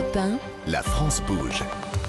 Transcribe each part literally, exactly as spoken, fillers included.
Europe un. La France bouge.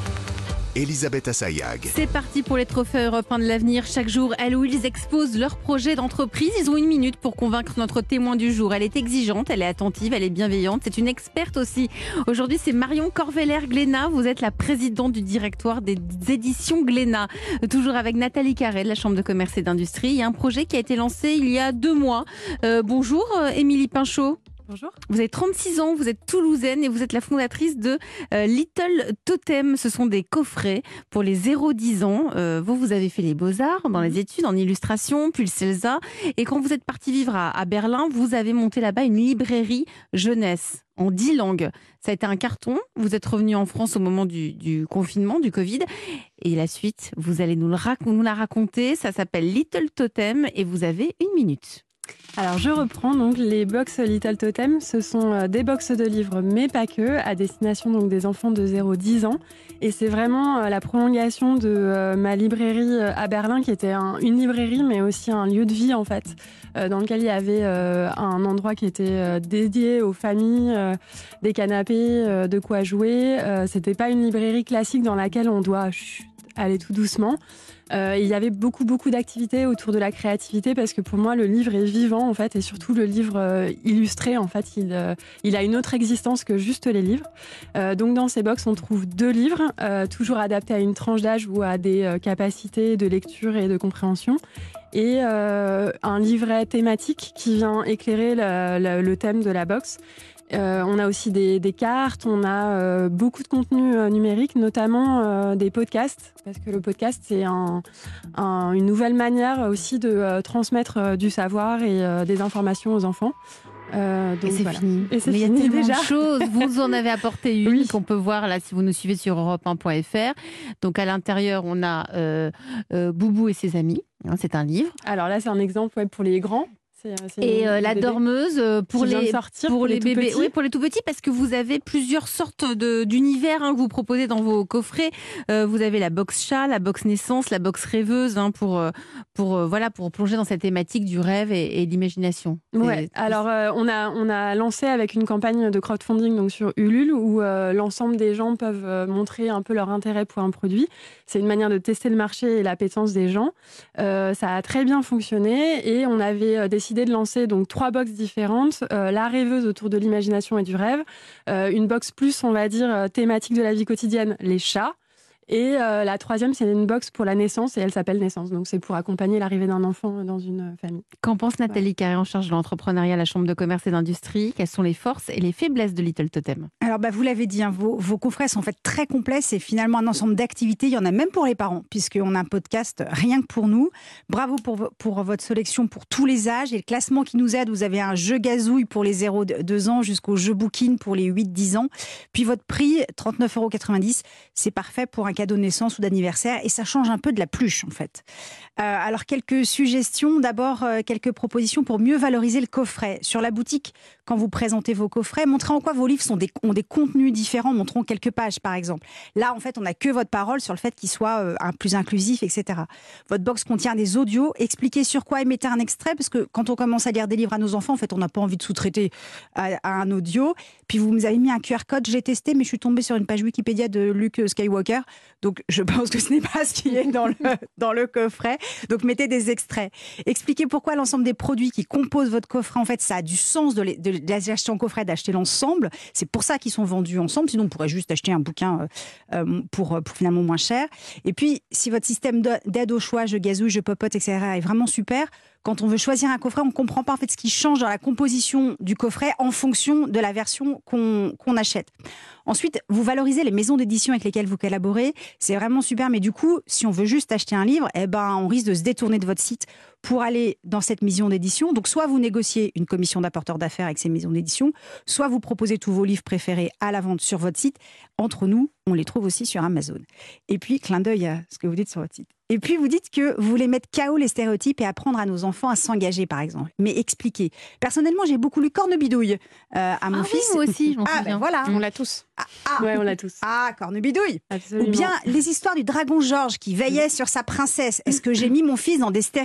Elisabeth Assayag. C'est parti pour les trophées européens de l'avenir. Chaque jour, elle ou ils exposent leurs projets d'entreprise. Ils ont une minute pour convaincre notre témoin du jour. Elle est exigeante, elle est attentive, elle est bienveillante. C'est une experte aussi. Aujourd'hui, c'est Marion Corveller-Glénat. Vous êtes la présidente du directoire des éditions Glénat. Toujours avec Nathalie Carré de la Chambre de commerce et d'industrie. Il y a un projet qui a été lancé il y a deux mois. Euh, bonjour, Émilie Pinchot. Bonjour. Vous avez trente-six ans, vous êtes toulousaine et vous êtes la fondatrice de euh, Little Totem. Ce sont des coffrets pour les zéro dix ans. Euh, vous, vous avez fait les beaux-arts dans les études, en illustration, puis le CELSA. Et quand vous êtes parti vivre à, à Berlin, vous avez monté là-bas une librairie jeunesse en dix langues. Ça a été un carton. Vous êtes revenu en France au moment du, du confinement, du Covid. Et la suite, vous allez nous, le rac- nous la raconter. Ça s'appelle Little Totem et vous avez une minute. Alors je reprends donc les box Little Totem. Ce sont des box de livres, mais pas que, à destination donc des enfants de zéro à dix ans. Et c'est vraiment la prolongation de ma librairie à Berlin, qui était un, une librairie, mais aussi un lieu de vie en fait, dans lequel il y avait un endroit qui était dédié aux familles, des canapés, de quoi jouer. C'était pas une librairie classique dans laquelle on doit chut, aller tout doucement. Euh, il y avait beaucoup beaucoup d'activités autour de la créativité, parce que pour moi le livre est vivant en fait, et surtout le livre euh, illustré en fait, il, euh, il a une autre existence que juste les livres. Euh, donc dans ces box on trouve deux livres, euh, toujours adaptés à une tranche d'âge ou à des euh, capacités de lecture et de compréhension, et euh, un livret thématique qui vient éclairer le, le, le thème de la box. Euh, on a aussi des, des cartes, on a euh, beaucoup de contenu euh, numérique, notamment euh, des podcasts, parce que le podcast c'est un, un, une nouvelle manière aussi de euh, transmettre euh, du savoir et euh, des informations aux enfants. Euh, donc et c'est voilà. fini. Et c'est Mais il y a fini tellement déjà. de choses. Vous en avez apporté une oui. qu'on peut voir là si vous nous suivez sur europe un point f r. Donc à l'intérieur, on a euh, euh, Boubou et ses amis. Hein, c'est un livre. Alors là, c'est un exemple ouais, pour les grands. C'est, c'est et euh, la dormeuse pour les, sortir, pour, pour les, les bébés, petits. oui, pour les tout petits, parce que vous avez plusieurs sortes de, d'univers hein, que vous proposez dans vos coffrets. Euh, vous avez la box chat, la box naissance, la box rêveuse hein, pour pour euh, voilà pour plonger dans cette thématique du rêve et, et de l'imagination. Ouais. Alors euh, on a on a lancé avec une campagne de crowdfunding donc sur Ulule où euh, l'ensemble des gens peuvent euh, montrer un peu leur intérêt pour un produit. C'est une manière de tester le marché et l'appétence des gens. Euh, ça a très bien fonctionné et on avait euh, décidé de lancer donc trois box différentes, euh, la rêveuse autour de l'imagination et du rêve, euh, une box plus on va dire thématique de la vie quotidienne, les chats, et euh, la troisième c'est une box pour la naissance et elle s'appelle Naissance, donc c'est pour accompagner l'arrivée d'un enfant dans une famille. Qu'en pense Nathalie ouais. Carré en charge de l'entrepreneuriat à la Chambre de commerce et d'industrie? Quelles sont les forces et les faiblesses de Little Totem? Alors bah, vous l'avez dit, hein, vos, vos coffrets sont en fait très complets, c'est finalement un ensemble d'activités, il y en a même pour les parents puisqu'on a un podcast rien que pour nous. Bravo pour, pour votre sélection pour tous les âges et le classement qui nous aide. Vous avez un jeu gazouille pour les zéro à deux ans jusqu'au jeu booking pour les huit à dix ans. Puis votre prix, trente-neuf euros quatre-vingt-dix, c'est parfait pour un cadeau de naissance ou d'anniversaire et ça change un peu de la pluche en fait. Euh, alors quelques suggestions, d'abord euh, quelques propositions pour mieux valoriser le coffret. Sur la boutique, quand vous présentez vos coffrets, montrez en quoi vos livres sont des, ont des contenus différents, montrons quelques pages par exemple. Là en fait on n'a que votre parole sur le fait qu'il soit euh, un, plus inclusif, et cetera. Votre box contient des audios, expliquez sur quoi et mettez un extrait parce que quand on commence à lire des livres à nos enfants, en fait on n'a pas envie de sous-traiter à, à un audio. Puis vous nous avez mis un Q R code, j'ai testé mais je suis tombée sur une page Wikipédia de Luke Skywalker, donc je pense que ce n'est pas ce qui est dans le, dans le coffret. Donc mettez des extraits. Expliquez pourquoi l'ensemble des produits qui composent votre coffret, en fait, ça a du sens de les, de les acheter en coffret, d'acheter l'ensemble. C'est pour ça qu'ils sont vendus ensemble. Sinon, on pourrait juste acheter un bouquin euh, pour, pour finalement moins cher. Et puis, si votre système d'aide au choix, je gazouille, je popote, et cetera est vraiment super, quand on veut choisir un coffret, on ne comprend pas en fait ce qui change dans la composition du coffret en fonction de la version qu'on, qu'on achète. Ensuite, vous valorisez les maisons d'édition avec lesquelles vous collaborez. C'est vraiment super, mais du coup, si on veut juste acheter un livre, eh ben, on risque de se détourner de votre site pour aller dans cette maison d'édition. Donc, soit vous négociez une commission d'apporteur d'affaires avec ces maisons d'édition, soit vous proposez tous vos livres préférés à la vente sur votre site. Entre nous, on les trouve aussi sur Amazon. Et puis, clin d'œil à ce que vous dites sur votre site. Et puis, vous dites que vous voulez mettre K O les stéréotypes et apprendre à nos enfants à s'engager, par exemple. Mais expliquez. Personnellement, j'ai beaucoup lu Cornebidouille euh, à mon ah fils. Oui, moi aussi, j'en ah, souviens. Ben voilà. On l'a tous. Ah, ah. Ouais, on l'a tous. Ah, Cornebidouille. Absolument. Ou bien les histoires du dragon Georges qui veillait sur sa princesse. Est-ce que j'ai mis mon fils dans des stéréotypes?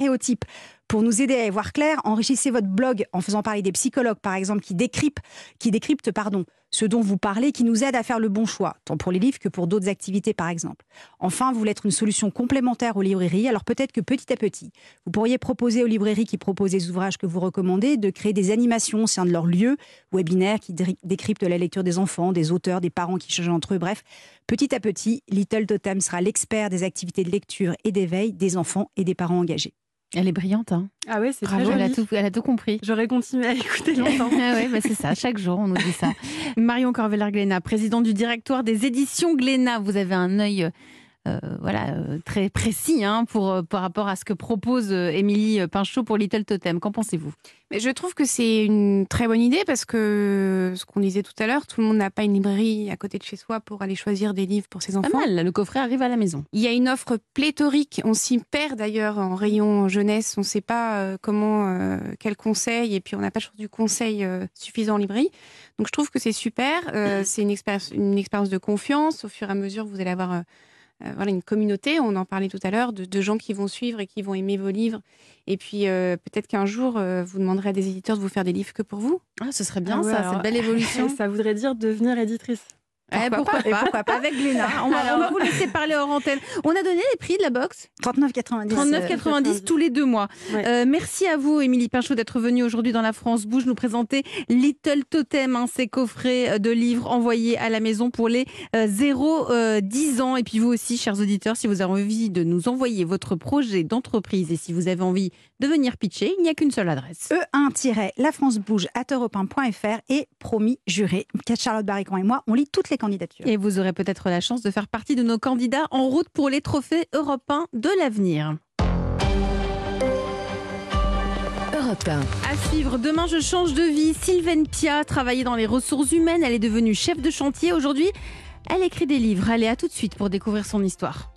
équipe pour nous aider à y voir clair. Enrichissez votre blog en faisant parler des psychologues, par exemple, qui décryptent, qui décryptent pardon, ce dont vous parlez, qui nous aident à faire le bon choix, tant pour les livres que pour d'autres activités, par exemple. Enfin, vous voulez être une solution complémentaire aux librairies, alors peut-être que petit à petit, vous pourriez proposer aux librairies qui proposent des ouvrages que vous recommandez de créer des animations au sein de leur lieu, webinaires qui décryptent la lecture des enfants, des auteurs, des parents qui changent entre eux, bref. Petit à petit, Little Totem sera l'expert des activités de lecture et d'éveil des enfants et des parents engagés. Elle est brillante, hein. Ah ouais, c'est Bravo, très joli. elle a tout, elle a tout compris. J'aurais continué à écouter longtemps. Ah ouais, bah c'est ça, chaque jour on nous dit ça. Marion Corveller-Glénat, présidente du directoire des éditions Glénat, vous avez un œil euh, voilà, euh, très précis hein, pour, euh, par rapport à ce que propose euh, Émilie Pinchot pour Little Totem. Qu'en pensez-vous ? Mais je trouve que c'est une très bonne idée parce que, ce qu'on disait tout à l'heure, tout le monde n'a pas une librairie à côté de chez soi pour aller choisir des livres pour ses enfants. Pas mal, le coffret arrive à la maison. Il y a une offre pléthorique, on s'y perd d'ailleurs en rayon jeunesse, on ne sait pas euh, comment, euh, quel conseil, et puis on n'a pas toujours du conseil euh, suffisant en librairie. Donc je trouve que c'est super, euh, c'est une expérience, une expérience de confiance, au fur et à mesure vous allez avoir... Euh, Euh, voilà, une communauté, on en parlait tout à l'heure, de, de gens qui vont suivre et qui vont aimer vos livres. Et puis, euh, peut-être qu'un jour, euh, vous demanderez à des éditeurs de vous faire des livres que pour vous. Ah, ce serait bien Ah ouais, ça, alors, cette belle évolution. Ça voudrait dire devenir éditrice. Eh, Pourquoi pourquoi, pas, pas, et pourquoi pas. Avec Glénat. On va, Alors, on va vous laisser parler hors antenne. On a donné les prix de la box trente-neuf quatre-vingt-dix. trente-neuf quatre-vingt-dix tous les deux mois. Ouais. Euh, merci à vous, Émilie Pinchot, d'être venue aujourd'hui dans La France Bouge nous présenter Little Totem, hein, ces coffrets de livres envoyés à la maison pour les euh, zéro dix ans. Et puis vous aussi, chers auditeurs, si vous avez envie de nous envoyer votre projet d'entreprise et si vous avez envie de venir pitcher, il n'y a qu'une seule adresse. e un la france bouge arobase europe un point f r et promis, juré, Charlotte Barricon et moi, on lit toutes les candidatures. Et vous aurez peut-être la chance de faire partie de nos candidats en route pour les trophées européens de l'avenir. Europe un. À suivre, demain je change de vie. Sylvaine Pia travaillait dans les ressources humaines, elle est devenue chef de chantier. Aujourd'hui, elle écrit des livres. Allez, à tout de suite pour découvrir son histoire.